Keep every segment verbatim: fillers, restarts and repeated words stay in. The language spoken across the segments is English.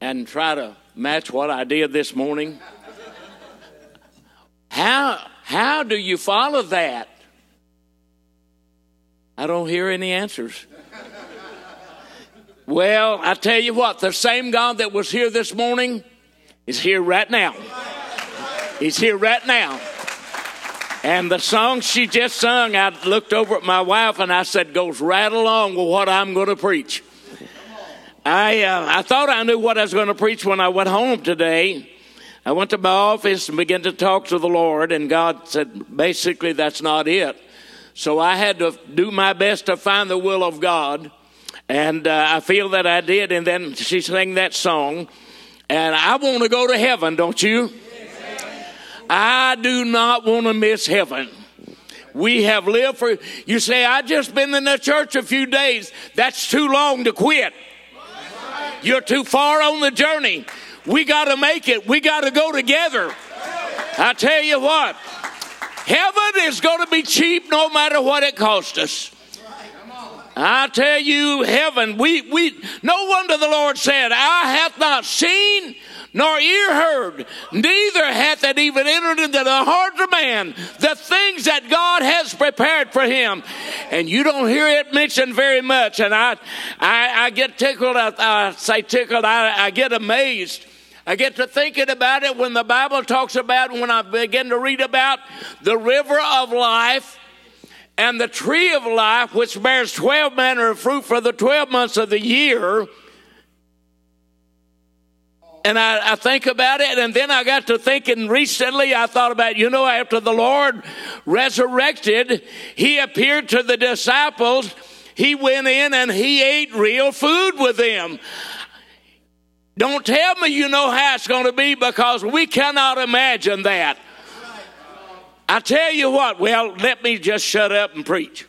and try to match what I did this morning. How, how do you follow that? I don't hear any answers. Well, I tell you what, the same God that was here this morning is here right now. He's here right now. And the song she just sung, I looked over at my wife and I said, goes right along with what I'm going to preach. I uh, I thought I knew what I was going to preach when I went home today. I went to my office and began to talk to the Lord, and God said, basically, that's not it. So I had to do my best to find the will of God, and uh, I feel that I did. And then she sang that song, and I want to go to heaven, don't you? I do not want to miss heaven. We have lived for, you say, I just been in the church a few days. That's too long to quit. You're too far on the journey. We got to make it. We got to go together. I tell you what, heaven is going to be cheap no matter what it costs us. I tell you, heaven, we, we, no wonder the Lord said, eye hath not seen, nor ear heard, neither hath it even entered into the heart of man, the things that God has prepared for him. And you don't hear it mentioned very much. And I, I, I get tickled, I, I say tickled, I, I get amazed. I get to thinking about it when the Bible talks about, when I begin to read about the river of life and the tree of life, which bears twelve manner of fruit for the twelve months of the year. And I, I think about it, and then I got to thinking recently, I thought about, you know, after the Lord resurrected, he appeared to the disciples. He went in and he ate real food with them. Don't tell me you know how it's going to be, because we cannot imagine that. I tell you what, well, let me just shut up and preach.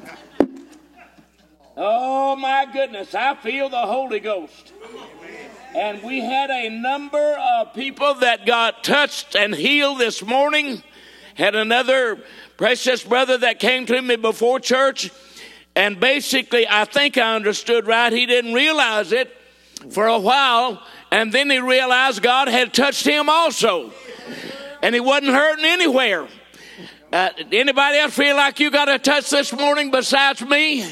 Oh, my goodness, I feel the Holy Ghost. And we had a number of people that got touched and healed this morning. Had another precious brother that came to me before church. And basically, I think I understood right. He didn't realize it for a while. And then he realized God had touched him also. And he wasn't hurting anywhere. Uh, anybody else feel like you got a touch this morning besides me?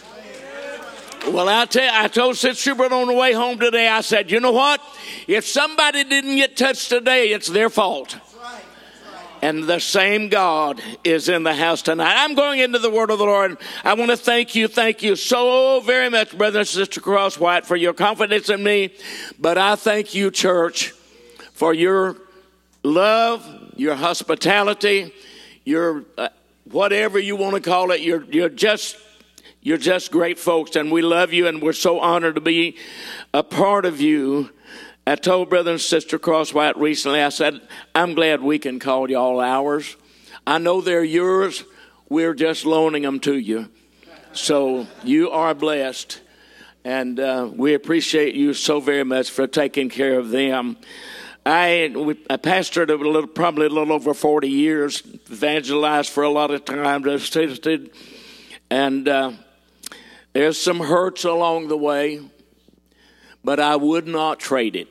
Well, I tell you, I told Sister Schubert on the way home today, I said, you know what? If somebody didn't get touched today, it's their fault. And the same God is in the house tonight. I'm going into the word of the Lord. I want to thank you, thank you so very much, Brother and Sister Crosswhite, for your confidence in me. But I thank you, church, for your love, your hospitality, your uh, whatever you want to call it. You're, you're just... You're just great folks, and we love you, and we're so honored to be a part of you. I told Brother and Sister Crosswhite recently, I said, I'm glad we can call y'all ours. I know they're yours. We're just loaning them to you. So you are blessed, and uh, we appreciate you so very much for taking care of them. I, we, I pastored a little, probably a little over forty years, evangelized for a lot of time, assisted, and uh, there's some hurts along the way, but I would not trade it.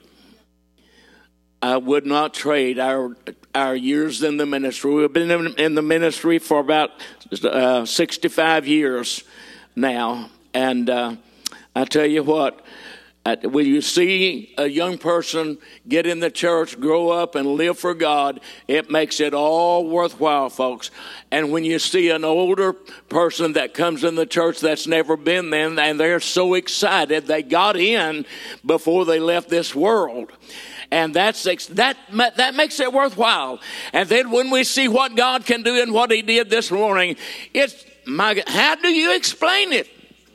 I would not trade our our years in the ministry. We've been in, in the ministry for about uh, sixty-five years now, and uh, I tell you what, when you see a young person get in the church, grow up, and live for God, it makes it all worthwhile, folks. And when you see an older person that comes in the church that's never been there, and they're so excited they got in before they left this world. And that's that that makes it worthwhile. And then when we see what God can do and what he did this morning, it's my, how do you explain it?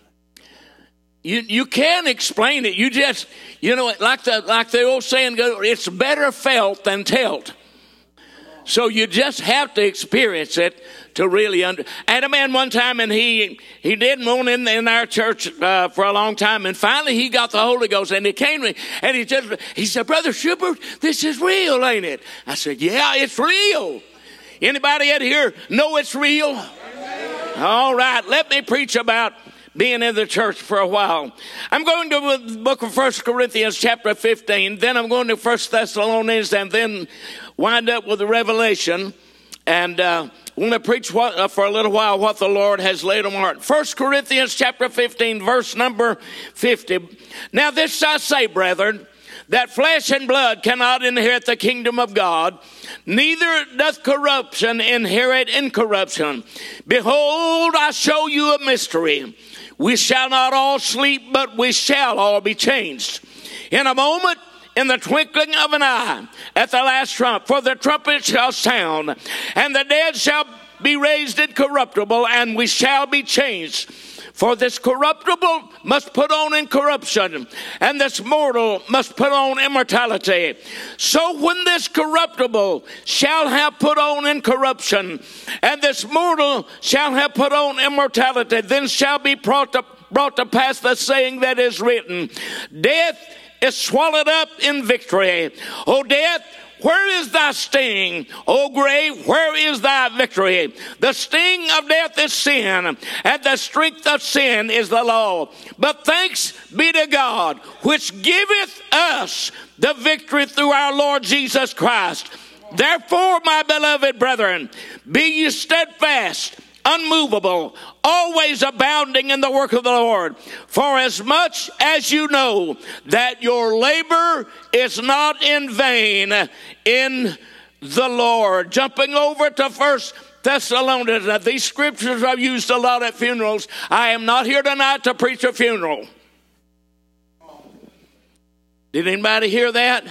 You you can't explain it. You just, you know, like the like the old saying goes, it's better felt than told. So you just have to experience it to really under. I had a man one time, and he he didn't want in in our church uh, for a long time, and finally he got the Holy Ghost, and he came to me, and he just he said, Brother Schubert, this is real, ain't it? I said, yeah, it's real. Anybody out here know it's real? All right, let me preach about being in the church for a while. I'm going to the book of First Corinthians chapter fifteen. Then I'm going to First Thessalonians, and then wind up with the Revelation. And uh, I'm going to preach what, uh, for a little while what the Lord has laid on my heart. First Corinthians chapter fifteen, verse number fifty. Now this I say, brethren, that flesh and blood cannot inherit the kingdom of God, neither doth corruption inherit incorruption. Behold, I show you a mystery. We shall not all sleep, but we shall all be changed. In a moment, in the twinkling of an eye, at the last trump, for the trumpet shall sound, and the dead shall be raised incorruptible, and we shall be changed. For this corruptible must put on incorruption, and this mortal must put on immortality. So when this corruptible shall have put on incorruption, and this mortal shall have put on immortality, then shall be brought to, brought to pass the saying that is written, death is swallowed up in victory. O death, where is thy sting? O grave, where is thy victory? The sting of death is sin, and the strength of sin is the law. But thanks be to God, which giveth us the victory through our Lord Jesus Christ. Therefore, my beloved brethren, be ye steadfast, unmovable, always abounding in the work of the Lord. For as much as you know that your labor is not in vain in the Lord. Jumping over to First Thessalonians. Now, these scriptures I've used a lot at funerals. I am not here tonight to preach a funeral. Did anybody hear that?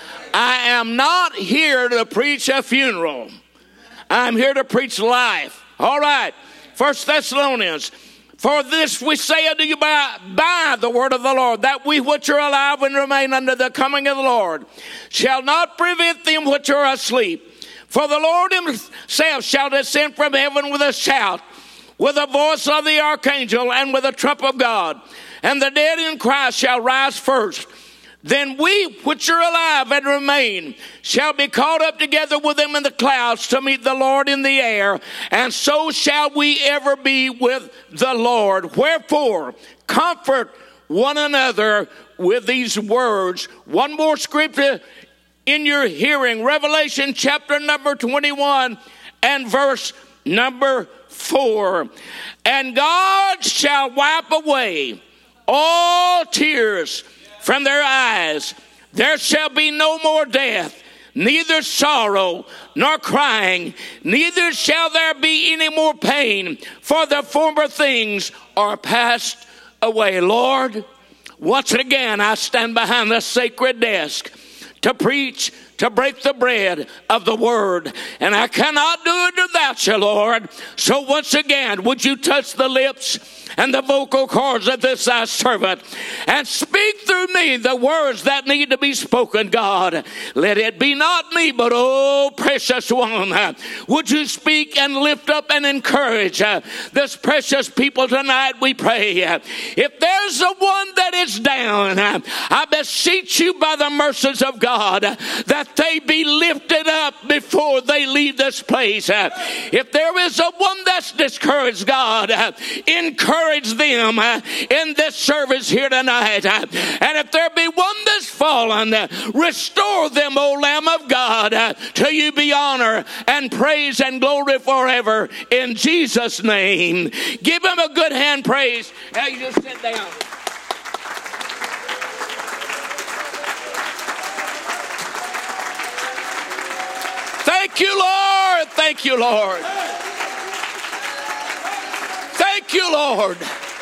I am not here to preach a funeral. I'm here to preach life. All right, First Thessalonians. For this we say unto you by, by the word of the Lord, that we which are alive and remain under the coming of the Lord shall not prevent them which are asleep. For the Lord himself shall descend from heaven with a shout, with the voice of the archangel, and with the trump of God. And the dead in Christ shall rise first. Then we which are alive and remain shall be caught up together with them in the clouds to meet the Lord in the air, and so shall we ever be with the Lord. Wherefore, comfort one another with these words. One more scripture in your hearing, Revelation chapter number twenty-one and verse number four. And God shall wipe away all tears from their eyes. There shall be no more death, neither sorrow nor crying, neither shall there be any more pain, for the former things are passed away. Lord, once again I stand behind the sacred desk to preach, to break the bread of the word. And I cannot do it without you, Lord. So once again, would you touch the lips and the vocal cords of this thy servant, and speak through me the words that need to be spoken, God. Let it be not me, but oh, precious one, would you speak and lift up and encourage uh, this precious people tonight, we pray. If there's a one that is down, uh, I beseech you by the mercies of God uh, that they be lifted up before they leave this place. Uh, if there is a one that's discouraged, God, uh, encourage them uh, in this service here tonight. Uh, and if there be one that's fallen, uh, restore them, O Lamb of God. Uh, to you be honor and praise and glory forever in Jesus' name. Give him a good hand praise. Now you just sit down. Thank you, Lord. Thank you, Lord. Thank you, Lord.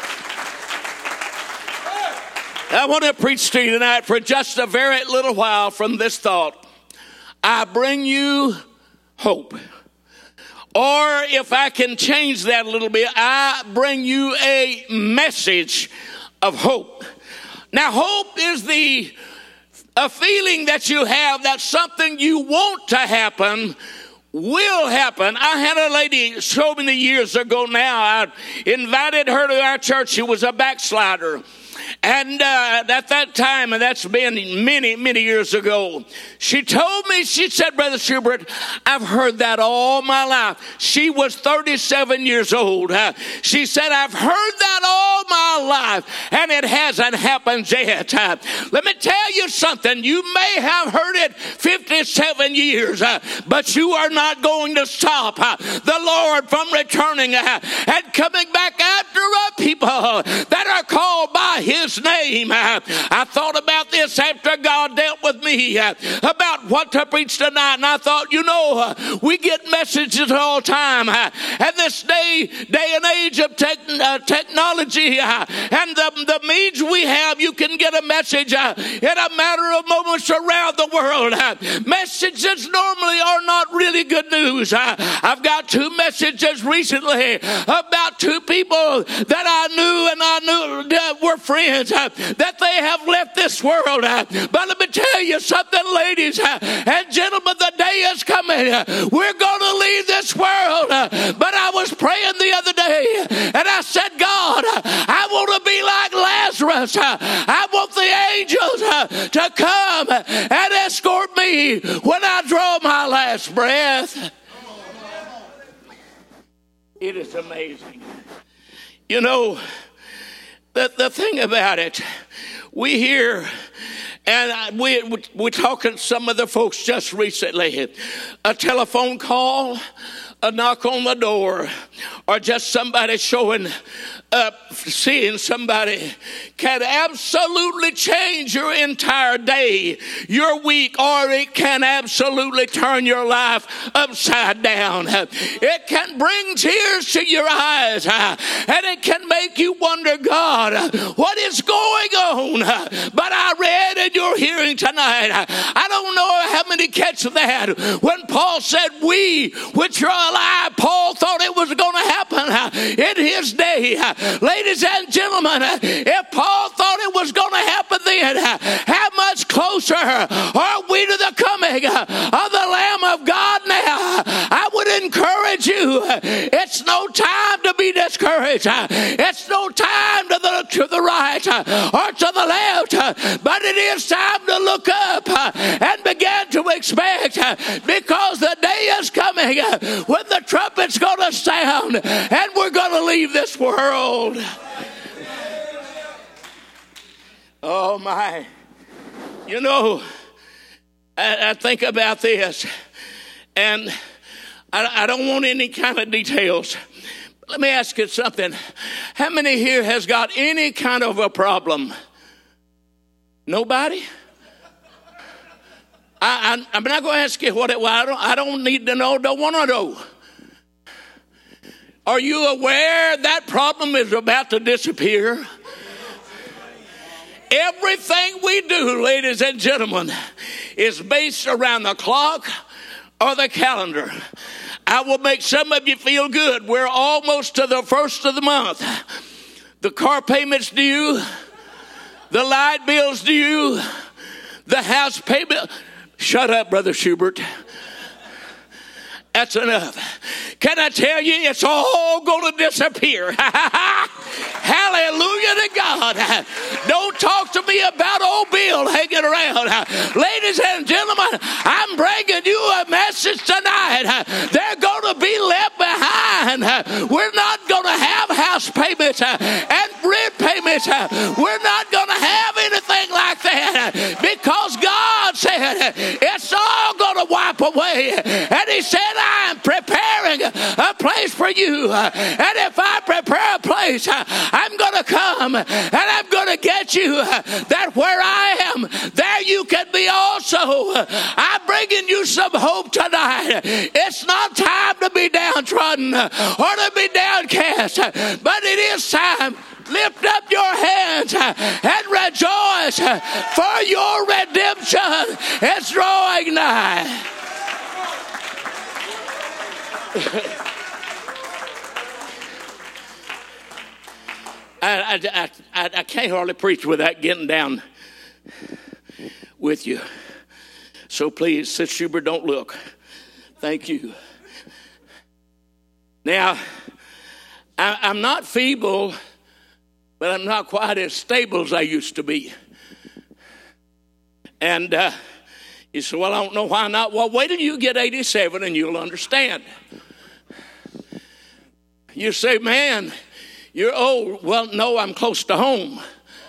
I want to preach to you tonight for just a very little while from this thought. I bring you hope. Or if I can change that a little bit, I bring you a message of hope. Now, hope is the a feeling that you have that something you want to happen will happen. I had a lady so many years ago now. I invited her to our church. She was a backslider. And uh, at that time, and that's been many, many years ago, she told me, she said, Brother Schubert, I've heard that all my life. She was thirty-seven years old. Uh, she said, I've heard that all my life, and it hasn't happened yet. Uh, let me tell you something. You may have heard it fifty-seven years, uh, but you are not going to stop uh, the Lord from returning uh, and coming back after uh, people that are called by His name. Uh, I thought about this after God dealt with me uh, about what to preach tonight, and I thought, you know, uh, we get messages all the time, uh, and this day, day and age of tech, uh, technology uh, and the, the means we have, you can get a message uh, in a matter of moments around the world. Uh, messages normally are not really good news. Uh, I've got two messages recently about two people that I knew and I knew that were friends, uh, that they have left this world. Uh, but let me tell you something, ladies uh, and gentlemen, the day is coming. Uh, we're going to leave this world. Uh, but I was praying the other day, and I said, God, uh, I want to be like Lazarus. Uh, I want the angels uh, to come and escort me when I draw my last breath. It is amazing. You know, the, the thing about it, we hear, and we, we're talking to some of the folks just recently, a telephone call, a knock on the door, or just somebody showing up, seeing somebody can absolutely change your entire day, your week, or it can absolutely turn your life upside down. It can bring tears to your eyes, and it can make you wonder, God, what is going on? But I read in your hearing tonight, I don't know how many catch that, when Paul said, we which are alive, Paul thought it was going to happen in his day. Ladies and gentlemen, if Paul thought it was going to happen then, how much closer are we to the coming of the Lamb of God now? I would encourage you, it's no time to be discouraged. It's no time to the, to the right or to the left, but it is time to look up and begin to expect, because the day is coming when the trumpet's going to sound and we're going to leave this world. Oh my. You know, I, I think about this, and I, I don't want any kind of details. Let me ask you something. How many here has got any kind of a problem? Nobody? I, I, I'm not going to ask you what it was. I don't, I don't need to know, don't want to know. Are you aware that problem is about to disappear? Everything we do, ladies and gentlemen, is based around the clock or the calendar. I will make some of you feel good. We're almost to the first of the month. The car payment's due. The light bill's due. The house payment. Shut up, Brother Schubert. That's enough. Can I tell you, it's all going to disappear. Hallelujah to God. Don't talk to me about old Bill hanging around. Ladies and gentlemen, I'm bringing you a message tonight. They're going to be left behind. We're not going to have house payments and rent payments. We're not going to have anything like that, because God said it's all going to wipe away. And He said, I'm preparing a place for you. And if I prepare a place, I'm going to come and I'm going to get you, that where I am, there you can be also. I'm bringing you some hope tonight. It's not time to be downtrodden or to be downcast, but it is time. Lift up your hands and rejoice, for your redemption is drawing nigh. I, I, I, I can't hardly preach without getting down with you. So please, Sister Schubert, don't look. Thank you. Now, I, I'm not feeble but I'm not quite as stable as I used to be. And uh, you say, well, I don't know why not. Well, wait till you get eighty-seven and you'll understand. You say, man, you're old. Well, no, I'm close to home.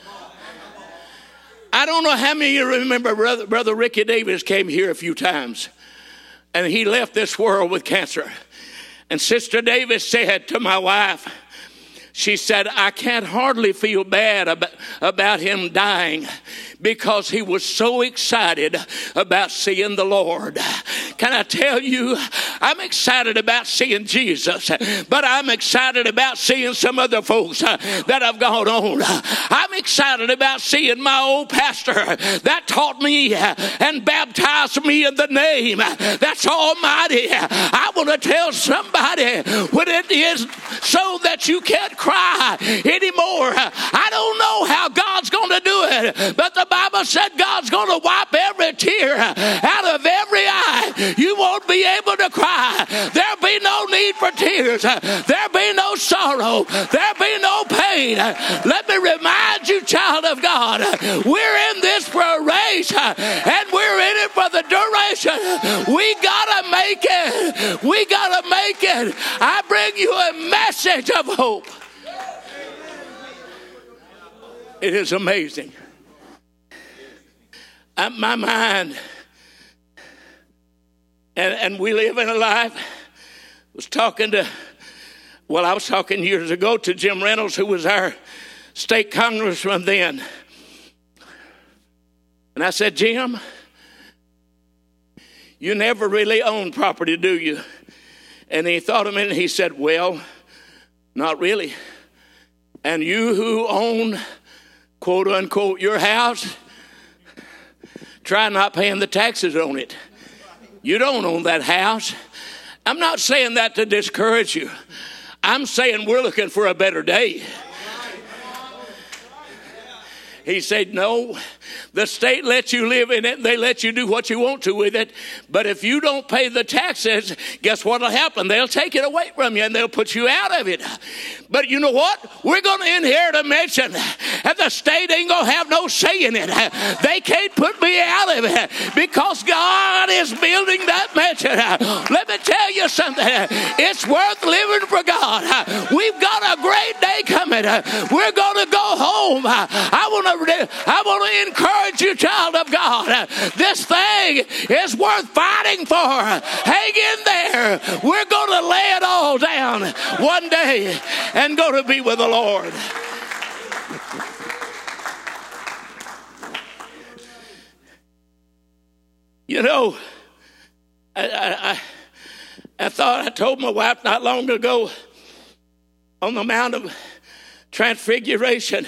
I don't know how many of you remember Brother, Brother Ricky Davis came here a few times, and he left this world with cancer. And Sister Davis said to my wife, she said, I can't hardly feel bad about, about him dying because he was so excited about seeing the Lord. Can I tell you, I'm excited about seeing Jesus, but I'm excited about seeing some other folks that have gone on. I'm excited about seeing my old pastor that taught me and baptized me in the name that's almighty. I want to tell somebody what it is so that you can't cry anymore. I don't know how God's going to do it, but the Bible said God's going to wipe every tear out of every eye. You won't be able to cry. There'll be no need for tears. There'll be no sorrow. There'll be no pain. Let me remind you, child of God, we're in this for a race, and we're in it for the duration. We gotta make it. We gotta make it. I bring you a message of hope. It is amazing. I, my mind, and, and we live in a life, was talking to, well, I was talking years ago to Jim Reynolds, who was our state congressman then. And I said, Jim, you never really own property, do you? And he thought a minute and he said, well, not really. And you who own, quote unquote, your house, try not paying the taxes on it. You don't own that house. I'm not saying that to discourage you. I'm saying we're looking for a better day. He said, no, the state lets you live in it. They let you do what you want to with it. But if you don't pay the taxes, guess what will happen? They'll take it away from you and they'll put you out of it. But you know what? We're going to inherit a mansion, and the state ain't going to have no say in it. They can't put me out of it because God is building that mansion. Let me tell you something. It's worth living for God. We've got a great day coming. We're going to go home. I want to I want to encourage you, child of God. This thing is worth fighting for. Hang in there. We're going to lay it all down one day and go to be with the Lord. You know, I, I, I, I thought I told my wife not long ago on the Mount of Transfiguration,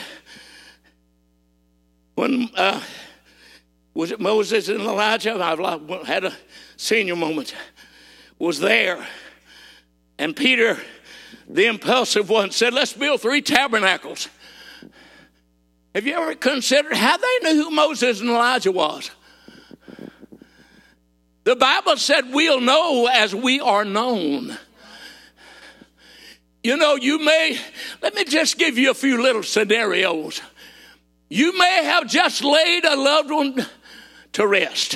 when uh, was it Moses and Elijah? I've had a senior moment. Was there, and Peter, the impulsive one, said, "Let's build three tabernacles." Have you ever considered how they knew who Moses and Elijah was? The Bible said we'll know as we are known. You know, you may, let me just give you a few little scenarios. You may have just laid a loved one to rest.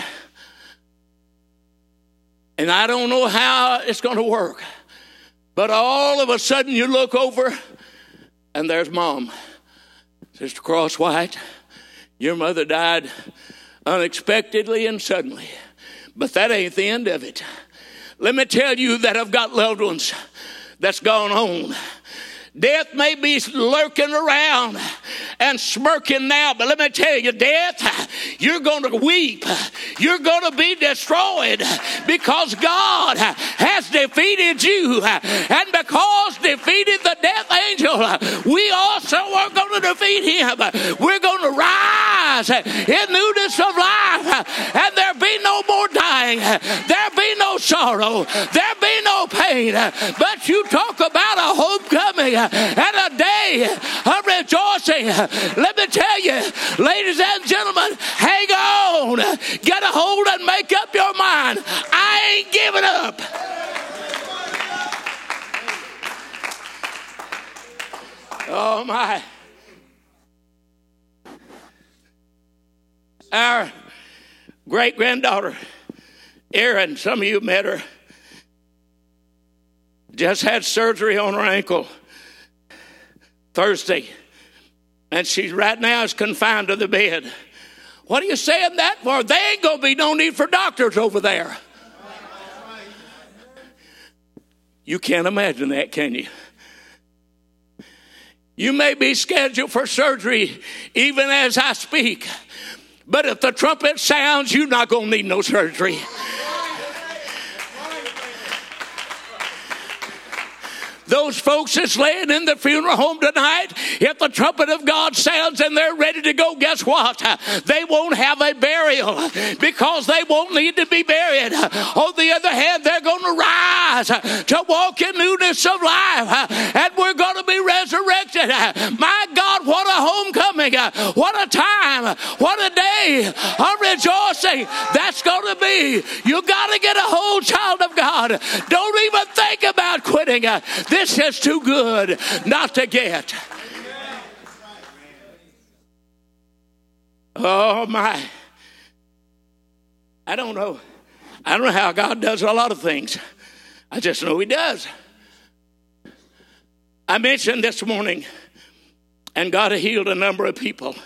And I don't know how it's going to work. But all of a sudden you look over and there's Mom. Sister Crosswhite, your mother died unexpectedly and suddenly. But that ain't the end of it. Let me tell you that I've got loved ones that's gone on. Death may be lurking around and smirking now, but let me tell you, death, you're going to weep. You're going to be destroyed because God has defeated you. And because defeated the death angel, we also are going to defeat him. We're going to rise in newness of life, and there'll be no more dying. There'll be no sorrow. There'll be no pain. But you talk about a homecoming and a day of rejoicing. Let me tell you, ladies and gentlemen, hang on. Get a hold and make up your mind. I ain't giving up. Oh, my. our great-granddaughter, Erin, some of you met her, just had surgery on her ankle Thursday. And she right now is confined to the bed. What are you saying that for? There ain't going to be no need for doctors over there. You can't imagine that, can you? You may be scheduled for surgery even as I speak. But if the trumpet sounds, you're not going to need no surgery. Those folks that's laying in the funeral home tonight, if the trumpet of God sounds and they're ready to go, guess what? They won't have a burial because they won't need to be buried. On the other hand, they're going to rise to walk in newness of life, and we're going to be resurrected. My God, what a homecoming. What a time. What a day of rejoicing that's going to be. You got to get a hold, child of God. Don't even think about quitting. This is too good not to get. Oh my. I don't know. I don't know how God does a lot of things. I just know he does. I mentioned this morning, and God healed a number of people.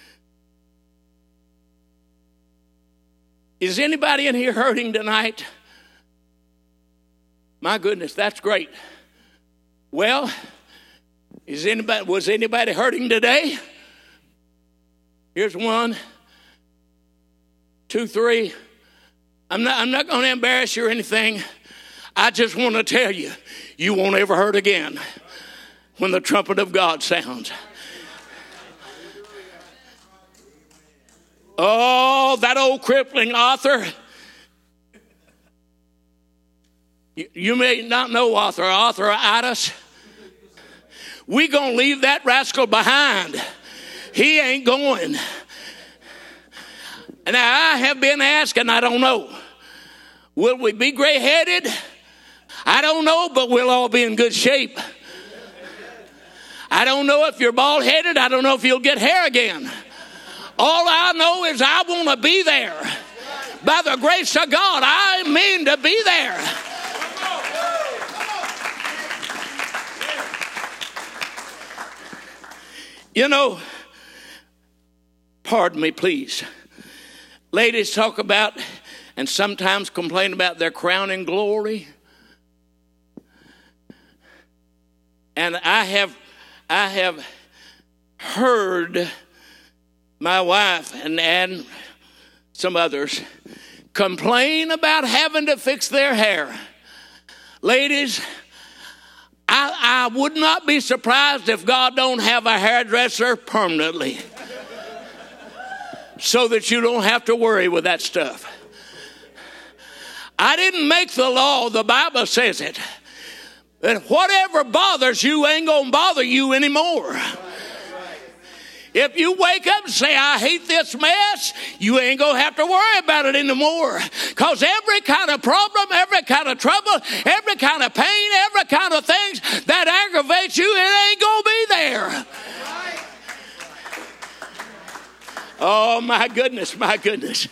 Is anybody in here hurting tonight? My goodness, that's great. Well, is anybody was anybody hurting today? Here's one, two, three. I'm not I'm not going to embarrass you or anything. I just want to tell you, you won't ever hurt again when the trumpet of God sounds. Oh, that old crippling author. You, you may not know author, authoritis. We're going to leave that rascal behind. He ain't going. And I have been asking, I don't know. Will we be gray-headed? I don't know, but we'll all be in good shape. I don't know if you're bald-headed. I don't know if you'll get hair again. All I know is I want to be there. By the grace of God, I mean to be there. You know, pardon me, please. Ladies talk about and sometimes complain about their crowning glory. And I have, I have heard my wife and, and some others complain about having to fix their hair. Ladies, I, I would not be surprised if God don't have a hairdresser permanently so that you don't have to worry with that stuff. I didn't make the law. The Bible says it. That whatever bothers you ain't going to bother you anymore. If you wake up and say, I hate this mess, you ain't going to have to worry about it anymore. Because every kind of problem, every kind of trouble, every kind of pain, every kind of things that aggravates you, it ain't going to be there. Oh, my goodness, my goodness.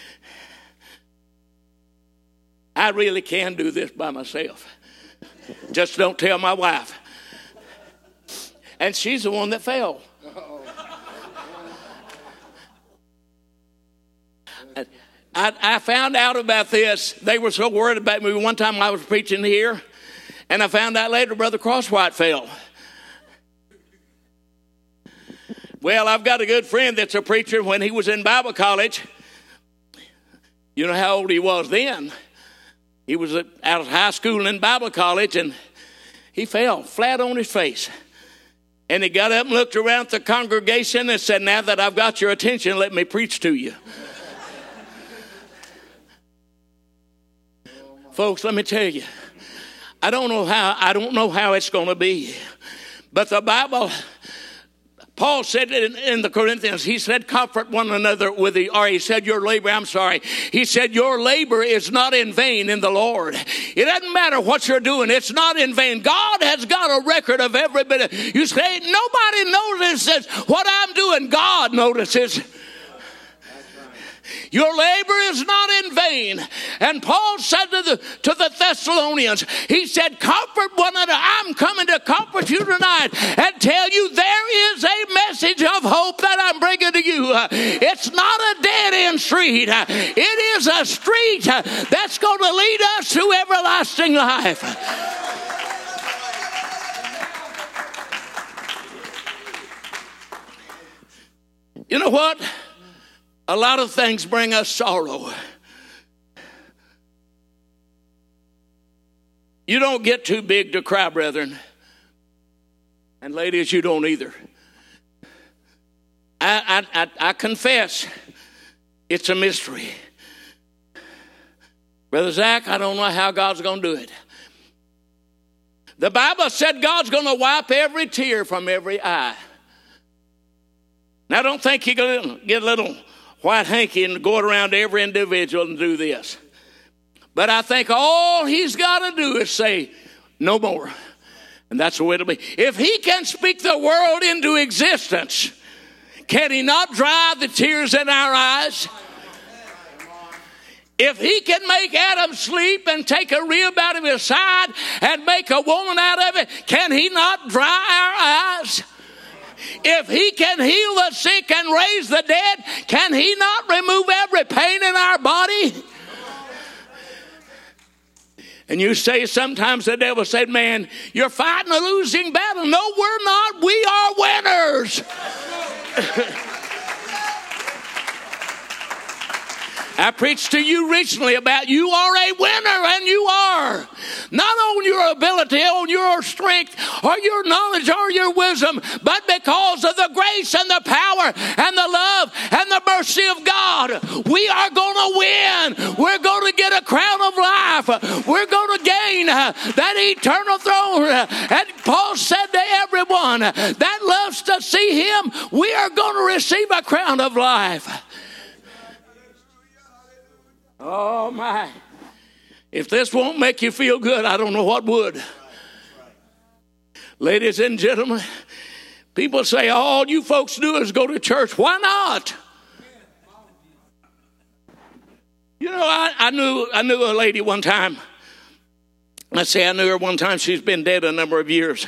I really can do this by myself. Just don't tell my wife. And she's the one that fell. I, I found out about this. They were so worried about me. One time I was preaching here, and I found out later Brother Crosswhite fell. Well, I've got a good friend that's a preacher. When he was in Bible college, you know how old he was then. He was out of high school and in Bible college, and he fell flat on his face. And he got up and looked around the congregation and said, now that I've got your attention, let me preach to you. Folks, let me tell you, I don't know how, I don't know how it's going to be. But the Bible, Paul said in, in the Corinthians, he said, comfort one another with the, or he said, your labor, I'm sorry. He said, your labor is not in vain in the Lord. It doesn't matter what you're doing. It's not in vain. God has got a record of every bit of, you say, nobody notices what I'm doing. God notices. Your labor is not in vain. And Paul said to the, to the Thessalonians, he said, comfort one another. I'm coming to comfort you tonight and tell you there is a message of hope that I'm bringing to you. It's not a dead-end street. It is a street that's going to lead us to everlasting life. You know what? A lot of things bring us sorrow. You don't get too big to cry, brethren. And ladies, you don't either. I, I, I, I confess, it's a mystery. Brother Zach, I don't know how God's going to do it. The Bible said God's going to wipe every tear from every eye. Now, I don't think you're going to get a little white hanky and go around to every individual and do this. But I think all he's got to do is say, no more. And that's the way it'll be. If he can speak the world into existence, can he not dry the tears in our eyes? If he can make Adam sleep and take a rib out of his side and make a woman out of it, can he not dry our eyes? If he can heal the sick and raise the dead, can he not remove every pain in our body? And you say sometimes the devil said, man, you're fighting a losing battle. No, we're not. We are winners. I preached to you recently about you are a winner, and you are. Not on your ability, on your strength, or your knowledge, or your wisdom, but because of the grace and the power and the love and the mercy of God. We are going to win. We're going to get a crown of life. We're going to gain that eternal throne. And Paul said to everyone that loves to see him, we are going to receive a crown of life. Oh, my. If this won't make you feel good, I don't know what would. Ladies and gentlemen, people say all you folks do is go to church. Why not? You know, I, I knew I knew a lady one time. Let's say I knew her one time. She's been dead a number of years.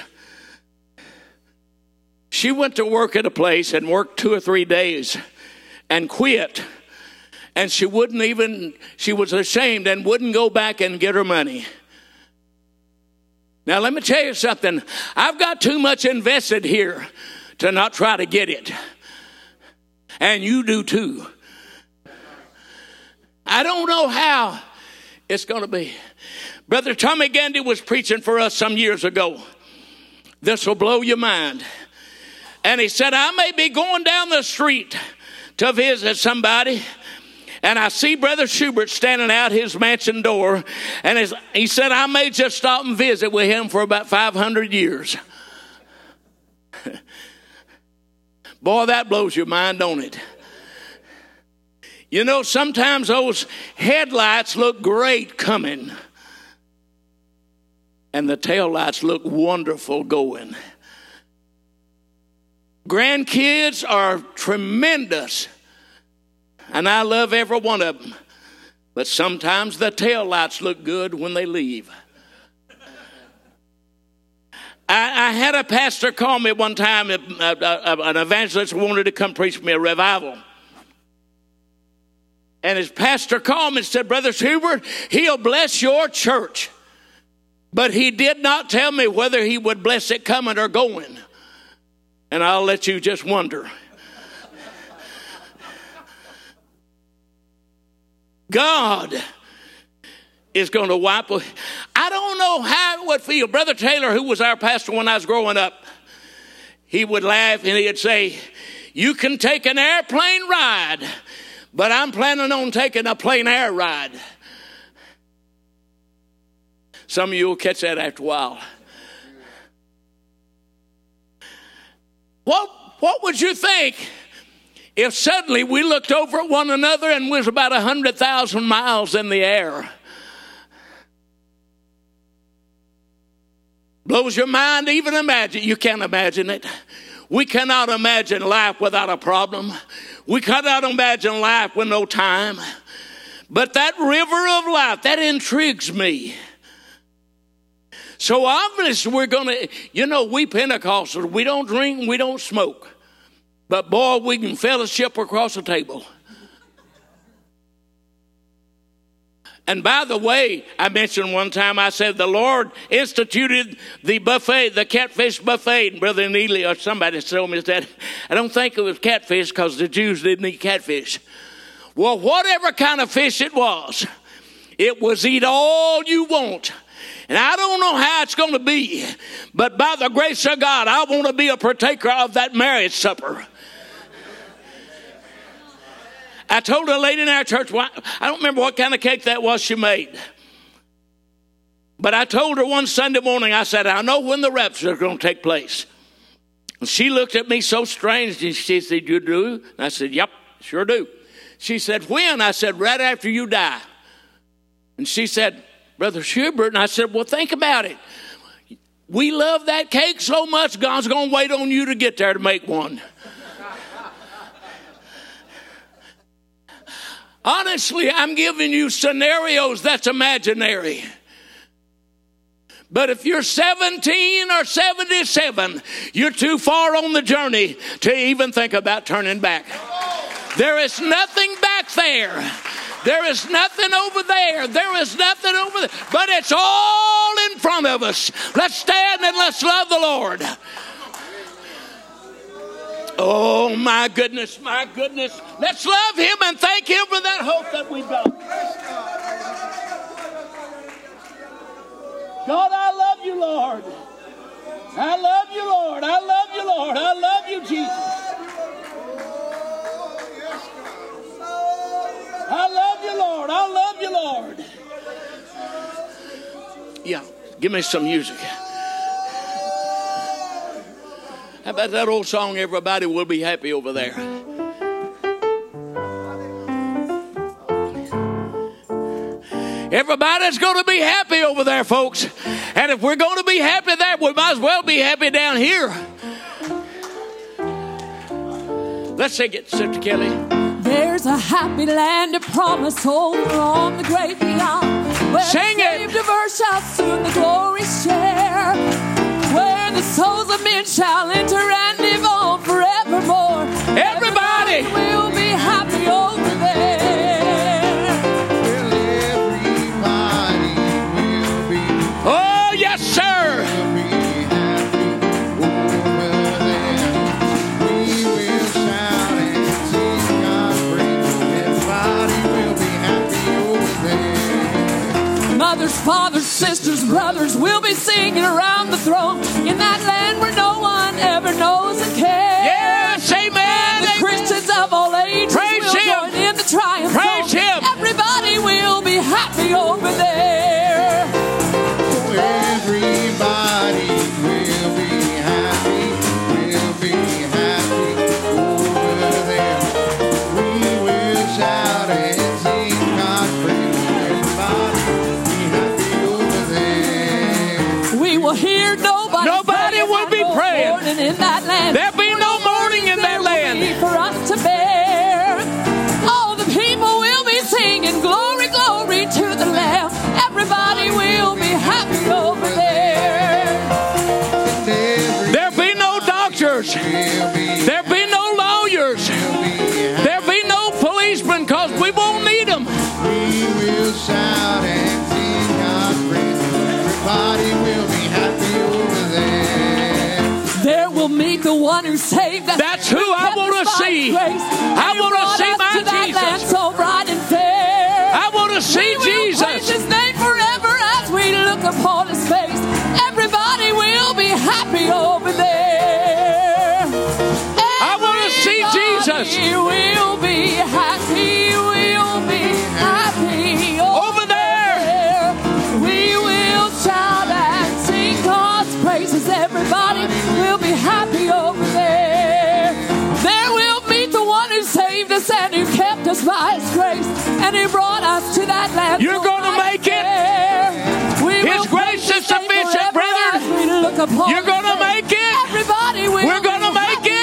She went to work at a place and worked two or three days and quit. And she wouldn't even, she was ashamed and wouldn't go back and get her money. Now, let me tell you something. I've got too much invested here to not try to get it. And you do too. I don't know how it's going to be. Brother Tommy Gandy was preaching for us some years ago. This will blow your mind. And he said, I may be going down the street to visit somebody, and I see Brother Schubert standing out his mansion door. And his, he said, I may just stop and visit with him for about five hundred years. Boy, that blows your mind, don't it? You know, sometimes those headlights look great coming. And the taillights look wonderful going. Grandkids are tremendous. And I love every one of them. But sometimes the tail lights look good when they leave. I, I had a pastor call me one time, a, a, a, an evangelist wanted to come preach me a revival. And his pastor called me and said, Brother Schubert, he'll bless your church. But he did not tell me whether he would bless it coming or going. And I'll let you just wonder. God is going to wipe. I don't know how it would feel. Brother Taylor, who was our pastor when I was growing up, he would laugh and he'd say, you can take an airplane ride, but I'm planning on taking a plain air ride. Some of you will catch that after a while. What, what would you think if suddenly we looked over at one another and was about one hundred thousand miles in the air? Blows your mind to even imagine. You can't imagine it. We cannot imagine life without a problem. We cannot imagine life with no time. But that river of life, that intrigues me. So obviously we're going to, you know, we Pentecostals, we don't drink, we don't smoke. But boy, we can fellowship across the table. And by the way, I mentioned one time, I said the Lord instituted the buffet, the catfish buffet. And Brother Neely or somebody told me that. I don't think it was catfish because the Jews didn't eat catfish. Well, whatever kind of fish it was, it was eat all you want. And I don't know how it's going to be, but by the grace of God, I want to be a partaker of that marriage supper. I told a lady in our church, well, I don't remember what kind of cake that was she made. But I told her one Sunday morning, I said, I know when the rapture is going to take place. And she looked at me so strange, and she said, you do? And I said, yep, sure do. She said, when? I said, right after you die. And she said, Brother Schubert, and I said, well, think about it. We love that cake so much, God's going to wait on you to get there to make one. Honestly, I'm giving you scenarios that's imaginary. But if you're seventeen or seventy-seven, you're too far on the journey to even think about turning back. There is nothing back there. There is nothing over there. There is nothing over there. But it's all in front of us. Let's stand and let's love the Lord. Oh, my goodness, my goodness. Let's love him and thank him for that hope that we've got. God, I love you, Lord. I love you, Lord. I love you, Lord. I love you, Jesus. I love you, Lord. I love you, Lord. Yeah, give me some music. How about that old song, Everybody Will Be Happy Over There? Everybody's going to be happy over there, folks. And if we're going to be happy there, we might as well be happy down here. Let's sing it, Sister Kelly. There's a happy land of promise over on the great beyond, where sing the saved of earth shall soon the glory share, where the souls of men shall enter and live on forevermore. Everybody, Everybody will be happy over there. Well, everybody will be. Oh, yes, sir. Will be happy over there. We will shout and sing God's praise. Everybody will be happy over there. Mothers, fathers, sisters, brothers will be singing around the throne in that land where no one ever knows and cares. Yes, amen. And the amen. Christians of all ages Praise will him. join in the triumph Praise song. him. Everybody will be happy over there. So everybody will be happy, will be happy over there. We will shout and sing God's praise. Everybody be happy over there. We will hear nobody, Nobody praying, will be no praying. mourning in that land. There'll be no mourning in that There will be land. for us to bear. All the people will be singing glory, glory to the Lamb. Everybody will be happy over there. There'll be no doctors. There'll be no lawyers. There'll be no policemen because we won't need them. We will shout and sing God's praise. Everybody will be happy over there. There we'll meet the one who saved us. That's who I Kept want us to by see. His grace. I And He want to brought see us my to that Jesus. land so bright and fair. I want to see We will praise Jesus. His name forever as we look upon His face. Everybody will be happy over there. I want to see Jesus. Everybody will be happy. We'll be happy over, Over there. We will shout and sing God's praises. Everybody will be happy over there. There we'll meet the one who saved us and who kept us by His grace, and He brought us to that land. You're so gonna bright make it. and fair. We His will grace praise is His name sufficient, forever brethren. as we look upon You're His gonna face. make it. Everybody will We're gonna be make happy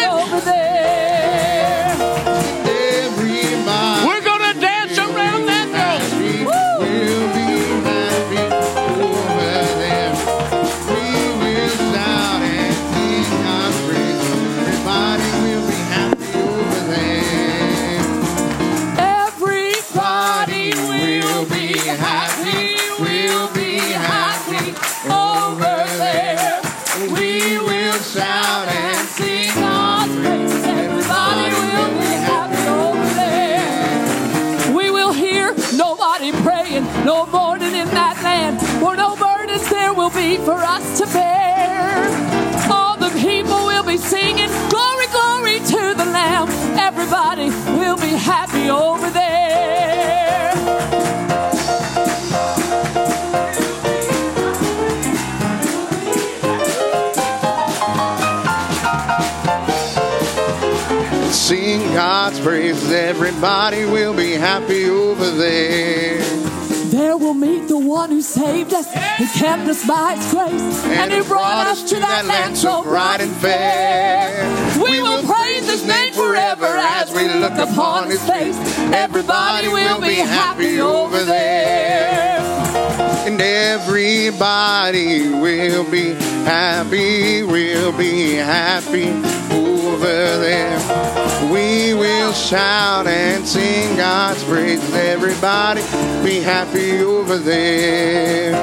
happy, we'll be happy over there. We will shout and sing God's praises. Everybody will be happy over there. We will hear nobody praying, no mourning in that land, for no burdens there will be for us to bear. All the people will be singing, glory, glory to the Lamb. Everybody will be happy over there. Sing God's praises, everybody will be happy over there. There we'll meet the one who saved us, who kept us by his grace, and who brought us to that land so bright and fair. We will praise his name forever as we look upon his face. Everybody will be happy over there. And everybody will be happy, will be happy over there. We will shout and sing God's praises. Everybody be happy over there.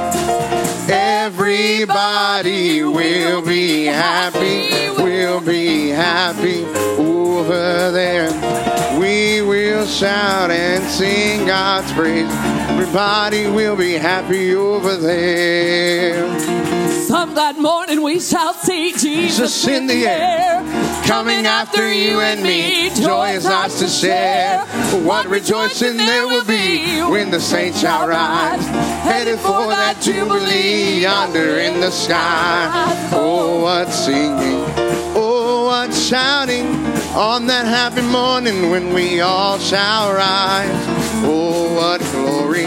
Everybody will be happy, will be happy over there. We will shout and sing God's praise. Everybody will be happy over there. Some glad morning we shall see Jesus in the air, coming after you and me. Joy is ours to share. What rejoicing there will be when the saints shall rise, headed for that jubilee yonder in the sky. Oh, what singing, oh, what shouting on that happy morning when we all shall rise. Oh, what glory,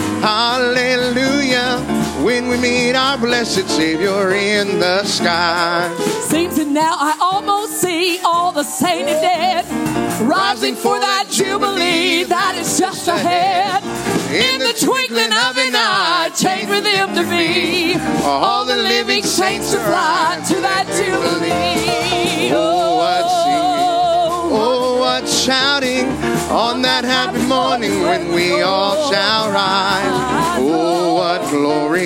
hallelujah, when we meet our blessed Savior in the sky. Seems that now I almost see all the sainted dead, rising for that jubilee that is just ahead. In the twinkling of an eye, change for them to be all the living saints to fly to that jubilee. Oh, what singing, oh, what shouting on that happy morning when we all shall rise. Oh, what glory,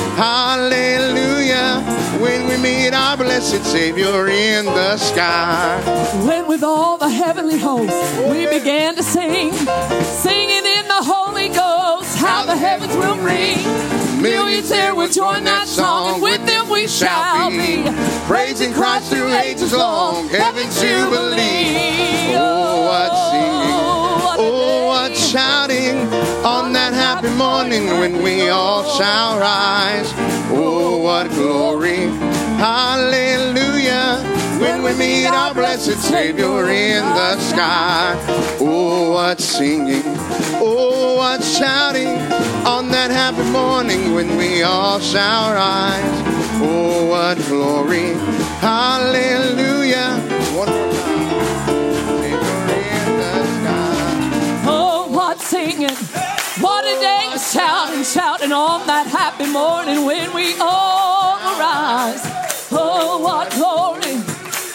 hallelujah, when we meet our blessed Savior in the sky. When with all the heavenly hosts we began to sing, singing in the Holy Ghost, how the heavens will ring. Millions there will join that song, and with them we shall be praising Christ through ages long, heaven's jubilee. Oh, what singing, oh, what shouting on that happy morning when we all shall rise. Oh, what glory, hallelujah, when we meet our blessed Savior in the sky. Oh, what singing, oh, what shouting on that happy morning when we all shall rise. Oh, what glory, hallelujah. One more time. Savior in the sky. Oh, what singing, what a day of shouting, shouting on that happy morning when we all arise. Oh, what glory,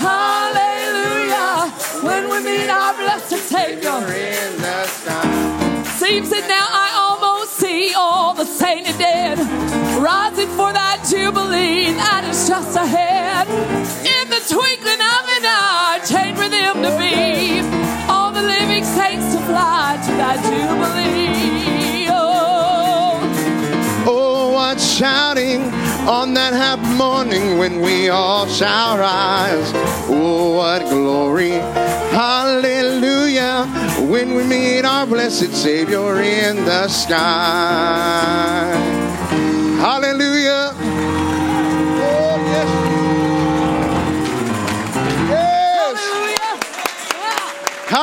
hallelujah, when we meet our blessed Savior in the sky. Seems that now I almost see all the sainted dead, rising for that jubilee that is just ahead. In the twinkling of an eye, change for them to be all the living saints to fly to that jubilee. Oh, oh, what shouting on that happy morning when we all shall rise. Oh, what glory, hallelujah, when we meet our blessed Savior in the sky. Hallelujah.